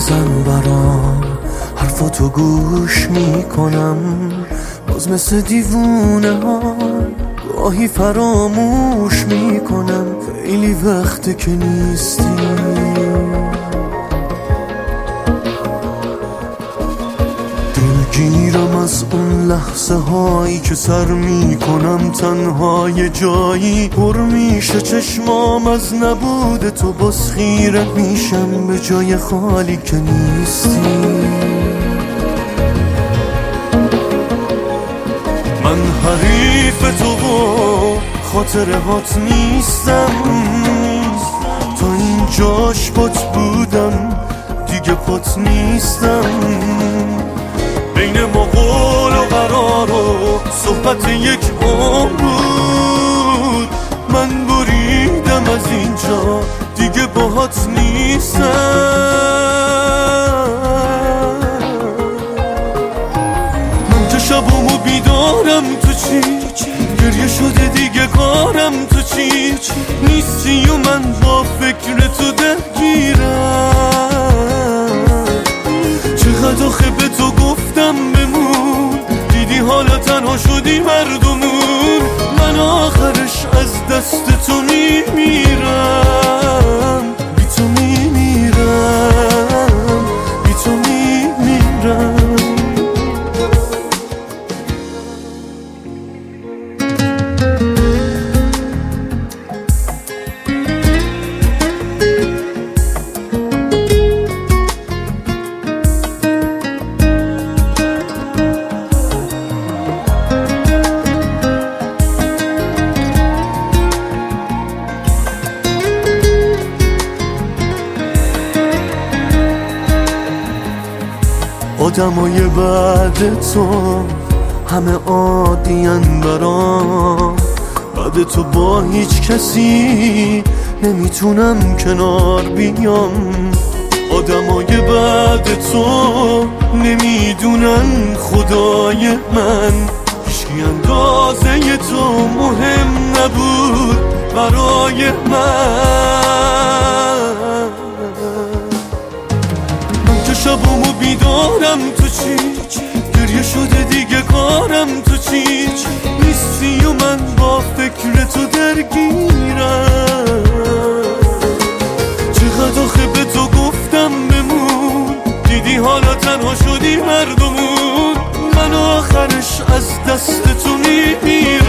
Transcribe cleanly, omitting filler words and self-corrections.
بزن برام، حرفاتو گوش میکنم، باز مثل دیوونه ها گاهی فراموش میکنم. خیلی وقته که نیستی، دلگیرم از اون لحظه هایی که سر میکنم تنها یه جایی، پر میشه چشمام از نبود تو، باز خیره میشم به جای خالی که نیستی. من حریف تو و خاطرهات نیستم، تا اینجاش پات بودم دیگه پات نیستم. بین ما قول و قرار و صحبت یک عمر بود، من بریدم از اینجا دیگه باهات نیستم. من که شبامو بیدارم تو چی، گریه شده دیگه کارم تو چی، نیستی و من با فکر تو درگیرم. چقدر آخه به تو گفتم بمون، دیدی حالا تنها شدی مردمون. من آخرش از دست تو میمیرم، بی تو میمیرم، بی تو میمیرم. آدمای بعد تو همه عادین برام، بعد تو با هیچ کسی نمیتونم کنار بیام. آدمای بعد تو نمیدونن خدای من، هیچکی اندازه تو مهم نبود برای من. شبامو بیدارم تو چی، گریه شده دیگه کارم تو چی، نیستی و من با فکر تو درگیرم. چقدر آخه به تو گفتم بمون، دیدی حالا تنها شدی مردمون. من آخرش از دست تو میمیرم.